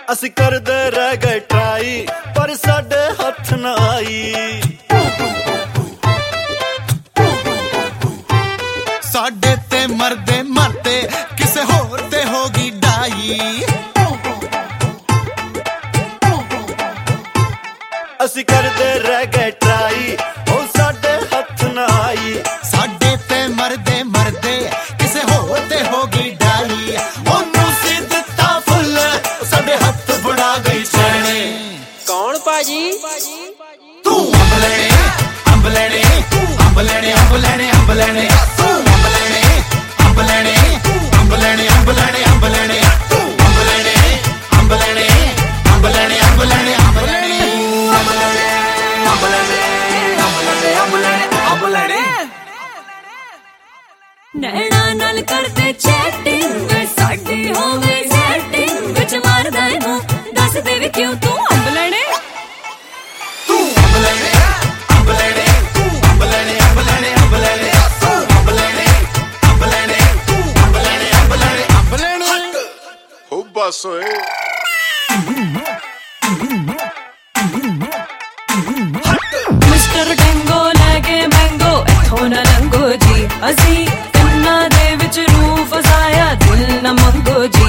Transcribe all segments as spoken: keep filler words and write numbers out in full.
ਅਸੀਂ ਕਰਦੇ ਰਹਿ ਗਏ ਟਰਾਈ ਪਰ ਸਾਡੇ ਹੱਥ ਨਾ ਆਈ ਸਾਡੇ ਤੇ ਮਰਦੇ ਮਰਦੇ ਕਿਸੇ ਹੋਰ ਤੇ ਹੋ ਗਈ ਡਾਈ ਅਸੀਂ ਕਰਦੇ ਰਹਿ ਗਏ ਟਰਾਈ ਉਹ ਸਾਡੇ ਹੱਥ ਨਾ ਆਈ ਸਾਡੇ ਤੇ ਮਰਦੇ ਮਰਦੇ ਕਿਸੇ ਹੋਰ ਤੇ ਹੋ ਗਈ ਡਾਈ ਉਹਨੂੰ ਸੀ ਦਿੱਤਾ ਫੁੱਲ ਸਾਡੇ ਹੱਥ ਫੜਾ ਗਈ ਛੇਣੇ ਕੌਣ ਭਾਜੀ ਤੂੰ ਅੰਬ ਲੈਣੇ ਅੰਬ ਲੈਣੇ ਅੰਬ ਲੈਣੇ ਅੰਬ ਲੈਣੇ ਅੰਬ ਲੈਣੇ ਤੂੰ ਅੰਬ ਲੈਣੇ ਅੰਬ ਲੈਣੇ ਅੰਬ ਲੈਣੇ ਅੰਬ ਲੈਣੇ ਅੰਬ ਲੈਣੇ ਤੂੰ ਅੰਬ ਲੈਣੇ ਅੰਬ ਲੈਣੇ ਅੰਬ ਲੈਣੇ ਅੰਬ ਲੈਣੇ ਅੰਬ ਲੈਣੇ ਅੰਬ ਲੈਣੇ ਅੰਬ ਲੈਣੇ ਅੰਬ ਲੈਣੇ ਅੰਬ ਲੈਣੇ ਨੈਣਾ ਨਾਲ ਕਰਦੇ ਚੈਟਿੰਗ ਸਾਡੀ ਹੋਵੇ ਸੈਟਿੰਗ ਵਿੱਚ ਮਾਰਦਾ ਏ ਮੂੰਹ ਦੱਸ ਦੇ ਵੀ ਕਿਉਂ ਤੂੰ ਅੰਬ ਲੈਣੇ ਤੂੰ ਅੰਬ ਲੈਣੇ ਅੰਬ ਲੈਣੇ ਤੂੰ ਅੰਬ ਲੈਣੇ ਅੰਬ ਲੈਣੇ ਅੰਬ ਲੈਣੇ ਤੂੰ ਅੰਬ ਲੈਣੇ ਅੰਬ ਲੈਣੇ ਤੂੰ ਅੰਬ ਲੈਣੇ ਅੰਬ ਲੈਣੇ ਅੰਬ ਲੈਣੇ ਹੋ ਬਸ ਓਏ ਮਿਸਟਰ ਟੈਂਗੋ ਲੈ ਕੇ ਮੈਂਗੋ ਇੱਥੋਂ ਨਾ ਲੰਘੋ ਜੀ ਅਸੀਂ ਕੰਨਾਂ ਦੇ ਵਿੱਚ ਰੂਹ ਫਸਾਇਆ ਦਿਲ ਨਾ ਮੰਗੋ ਜੀ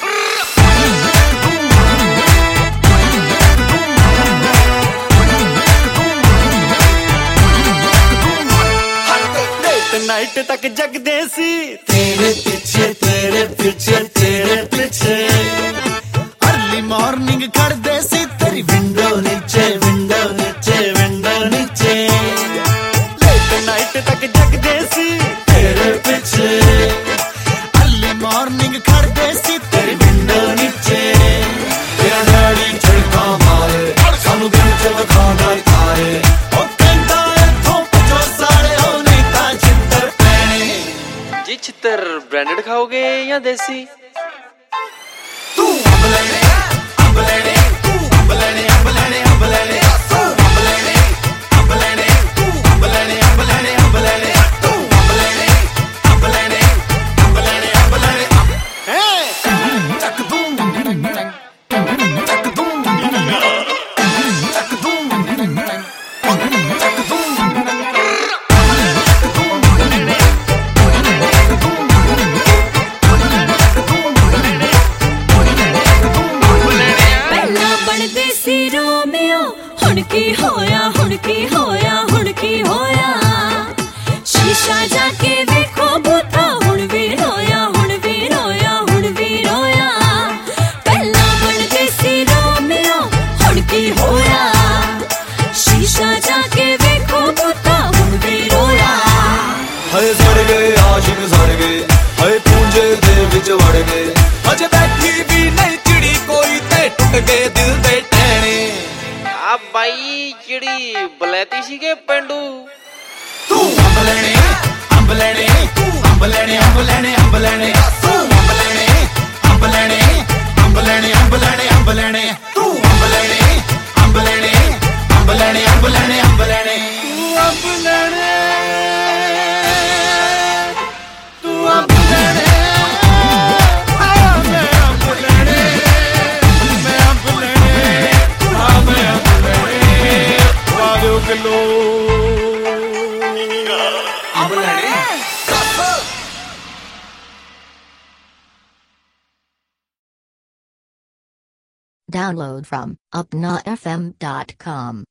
ਨਾਈਟ ਤੱਕ ਜਗਦੇ ਸੀ ਤੇਰੇ ਪਿੱਛੇ ਤੇਰੇ ਪਿੱਛੇ ਤੇਰੇ ਪਿੱਛੇ अर्ली मॉर्निंग खड़दे सी तेरी ਵਿੰਡੋ ਨੀਚੇ ਵਿੰਡੋ ਨੀਚੇ ਵਿੰਡੋ ਨੀਚੇ ਲੇਟ ਨਾਈਟ ਤੱਕ ਜਗਦੇ ਸੀ ਤੇਰੇ ਪਿੱਛੇ अर्ली मॉर्निंग खड़दे सी ਤੇਰੀ ਵਿੰਡੋ ਨੀਚੇ ਤੇਰਾ ਡੈਡੀ ਝੜਕਾ ਮਾਰੇ ਸਾਨੂੰ ਦਿਨ ਚ ਵਿਖਾਉਂਦਾ ਤਾਰੇ ਉਹ ਕਹਿੰਦਾ ਇੱਥੋਂ ਪੁੱਛੋ ਸਾਰੇ ਹੋ ਨਹੀਂ ਤਾਂ ਛਿੱਤਰ ਪੈਣੇ ਜੀ ਛਿੱਤਰ ਬ੍ਰਾਂਡਡ ਖਾਓਗੇ ਜਾਂ ਦੇਸੀ तू अंब लेने अंब लेने तू अंब लेने अंब लेने अंब लेने तू अंब लेने अंब लेने तू अंब लेने अंब लेने अंब लेने तू अंब लेने अंब लेने अंब लेने अंब लेने हे चक दूं चक दूं चक दूं चक दूं ਦੇਸੀ ਰੋਮੀਓ ਹੁਣ ਕੀ ਹੋਇਆ ਹੁਣ ਕੀ ਹੋਇਆ ਹੁਣ ਕੀ ਹੋਇਆ ਸ਼ੀਸ਼ਾ ਜਾ ਕੇ ਵੇਖੋ ਬੂਥਾ ਹੁਣ ਵੀ ਰੋਇਆ ਹੁਣ ਵੀ ਰੋਇਆ ਹੁਣ ਵੀ ਰੋਇਆ ਪਹਿਲਾਂ ਬਣਦੇ ਸੀ ਰੋਮੀਓ ਹੁਣ ਕੀ ਹੋਇਆ ਸ਼ੀਸ਼ਾ ਜਾ ਕੇ ਵੇਖੋ ਬੂਥਾ ਹੁਣ ਵੀ ਰੋਇਆ ਹਏ ਸੜ ਗਏ ਆਸ਼ਿਕ ਸੜ ਗਏ ਹਏ ਪੂੰਜੇ ਦੇ ਵਿੱਚ ਵੜ ਗਏ ਅਜੇ ਬੈਠੀ ਵੀ ਨਹੀਂ ਚਿੜੀ ਕੋਈ ਤੇ ਟੁੱਟ ਗਏ ਦਿਲ ਦੇ ਆ ਬਾਈ ਜਿਹੜੀ ਬਲੈਤੀ ਸੀਗੇ ਪਿੰਡੂ ਤੂੰ ਅੰਬ ਲੈਣੇ ਅੰਬ ਲੈਣੇ ਤੂੰ ਅੰਬ ਲੈਣੇ ਅੰਬ ਲੈਣੇ ਅੰਬ ਲੈਣੇ ਤੂੰ ਅੰਬ ਲੈਣੇ ਅੰਬ ਲੈਣੇ ਅੰਬ ਲੈਣੇ ਅੰਬ ਲੈਣੇ ਅੰਬ ਲੈਣੇ ਤੂੰ ਅੰਬ ਲੈਣੇ ਅੰਬ ਲੈਣੇ ਅੰਬ ਲੈਣੇ ਅੰਬ ਲੈਣੇ ਅੰਬ ਲੈਣੇ ਤੂੰ ਅੰਬ ਲੈਣੇ ਤੂੰ ਅੰਬ ਲੈਣੇ Download from upna f m dot com.